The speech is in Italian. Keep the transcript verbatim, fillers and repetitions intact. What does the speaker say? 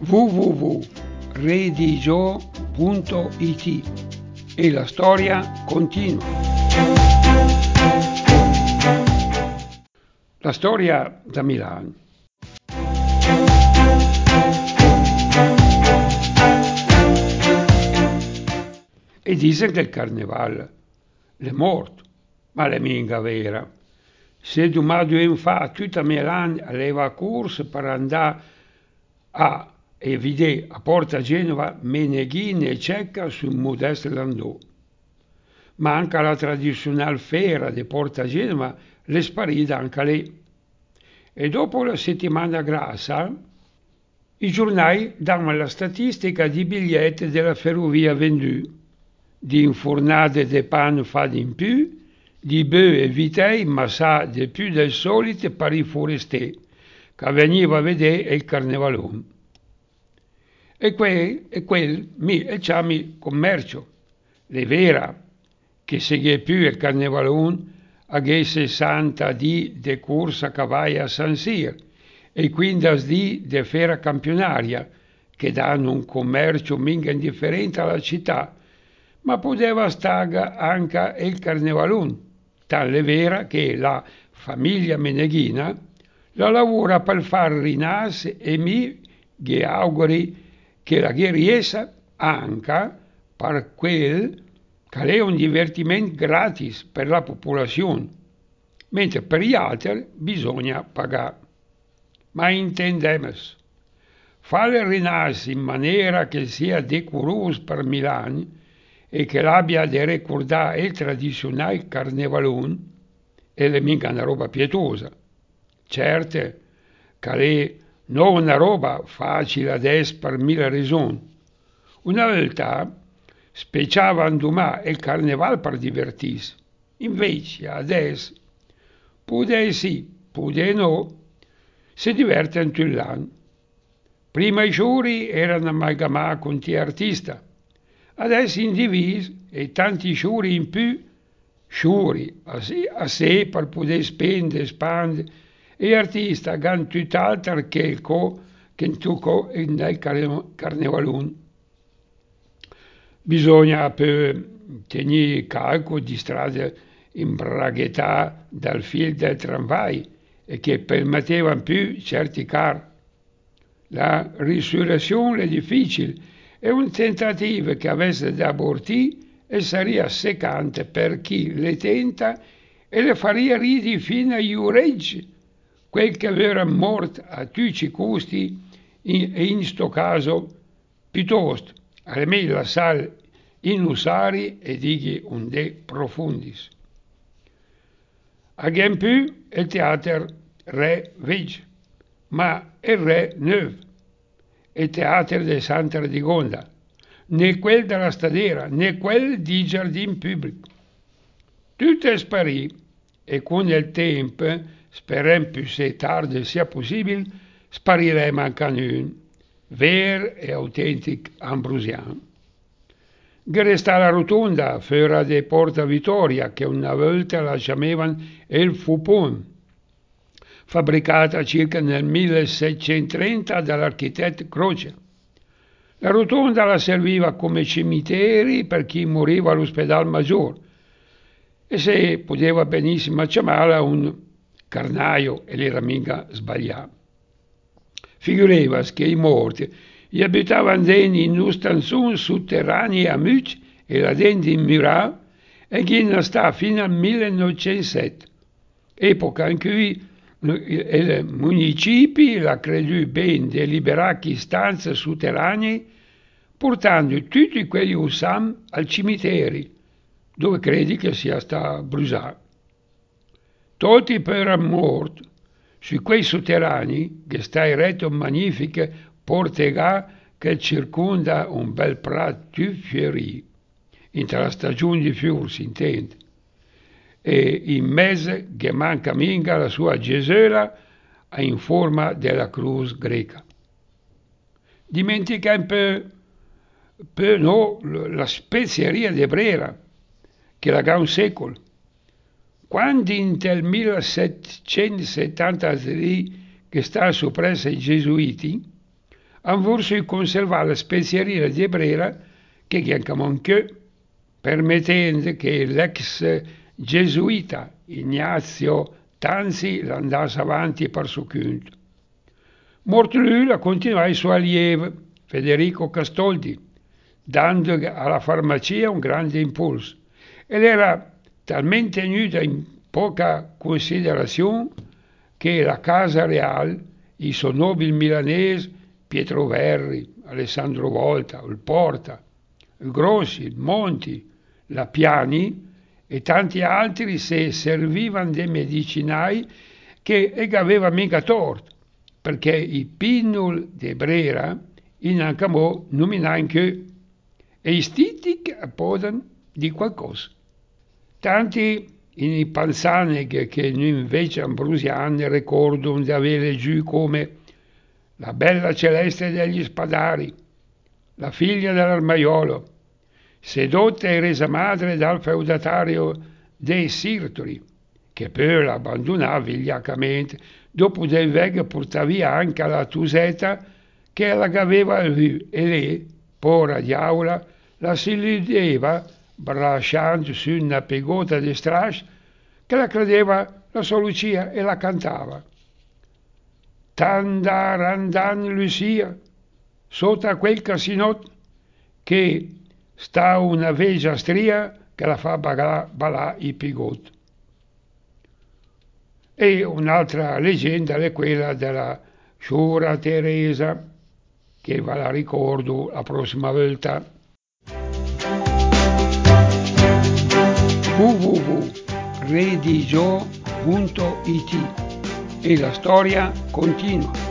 w w w punto redigio punto it e la storia continua. La storia da Milano. E dicen che il carnevale è morto, ma è minga vera. Se domani fa tutta Milano aveva a corsa per andare a e vedere a Porta Genova Meneghina e Cecca sul modesto landò. Ma anche la tradizionale fiera di Porta Genova è sparita anche lì. E dopo la settimana grassa, i giornali danno la statistica di biglietti della ferrovia venduti, di infornate di pane fa di in più, di bœuf e vitei massà di più del solito per i forestieri, che veniva a vedere il carnevalone. E quel, e quel mi e chiami commercio, le vera, che segue più il carnevalone a sessanta di de corsa cavalli a San Siro e quindici di de fiera campionaria, che danno un commercio minga indifferente alla città, ma poteva stare anche il carnevalone, tale vera che la famiglia Meneghina la lavora per far rinascere e mi gli auguri che la riesca anche per quel che è un divertimento gratis per la popolazione, mentre per gli altri bisogna pagare. Ma intendiamo, fare rinascere in maniera che sia decoroso per Milano e che l'abbia di ricordare il tradizionale carnevalone è mica una roba pietosa. Certo che è non una roba facile adesso per mille ragioni. Una volta speciavano domani il carnevale per divertirsi, invece adesso può sì, può no, si divertono tutto l'anno. Prima i giuri erano amalgamati con gli artisti, adesso in divisi e tanti giuri in più, giuri a sé, a sé per poter spendere, espandere, e artisti hanno tutt'altro che il co che tocca nel carnevalone. Bisogna poi tenere calcolo di strade imbraghettate dal filo del tramvai e che permettevano più certi carri. La risurrezione è difficile, è un tentativo che avesse da abortire e sarebbe seccante per chi le tenta e le farebbe ridere fino agli orecchi, quel che era morto a tutti i costi in, e in sto caso piuttosto è meglio lasciare in usari e digli un de profundis. Again più il teatro Re Veg, ma il Re Neuve, il teatro di Santa Radegonda, né quel della Stadera, né quel di Giardin Pubblico. Tutto è sparito e con il tempo, speriamo più se tardi sia possibile, spariremo anche un vero e autentico ambrosiano. Che resta la rotonda fuori di Porta Vittoria, che una volta la chiamavano il Fupon, fabbricata circa nel millesettecentotrenta dall'architetto Croce. La rotonda la serviva come cimiteri per chi moriva all'ospedale maggiore e se poteva benissimo chiamarla un carnaio e l'era mica sbagliato. Figurevasi che i morti gli abitavano in una stanzone sotterranea a Mucci e là dentro in Murat e che ne sta fino al millenovecentosette, epoca in cui il municipio l'ha creduto bene di liberare stanze sotterranee portando tutti quegli usam al cimitero dove credi che sia sta bruciato. Tutti per morto su quei sotterranei che sta eretto un magnifico portegà che circonda un bel prato più fiorito, intra la stagione di fiori si intende, e in mezzo che manca minga la sua gesella in forma della cruz greca. Dimentica un po', po' no, la spezieria di Brera, che la ha un secolo. Quando nel millesettecentosettantatré che sta soppresso i gesuiti, han voluto conservare la spezieria di Brera che anche manché, permettendo che l'ex gesuita Ignazio Tanzi l'andasse avanti per suo conto. Morto lui, la continuò il suo allievo, Federico Castoldi, dando alla farmacia un grande impulso. Ed era talmente tenuta in poca considerazione che la Casa Real, i suoi nobili milanesi, Pietro Verri, Alessandro Volta, il Porta, il Grossi, il Monti, la Piani e tanti altri si servivano dei medicinai che non aveva mica torto, perché i Pinnul di Brera in Ancamò nominano che e i stitti che appodano di qualcosa. Tanti in panzane che, che noi invece ambrusiani ricordano di avere giù come la bella Celeste degli Spadari, la figlia dell'armaiolo, sedotta e resa madre dal feudatario dei Sirtoli, che poi l'abbandonava vigliaccamente, dopo dei veghi portava via anche la Tusetta che la aveva e lei, pora diavola, la si rideva bracciando su una pegota di strash che la credeva la sua Lucia e la cantava. Tandarandan Lucia, sotto a quel casinot che sta una vegia stria che la fa balà, balà i pigot. E un'altra leggenda è quella della Sciura Teresa, che ve la ricordo la prossima volta. w w w punto redigio punto it e la storia continua.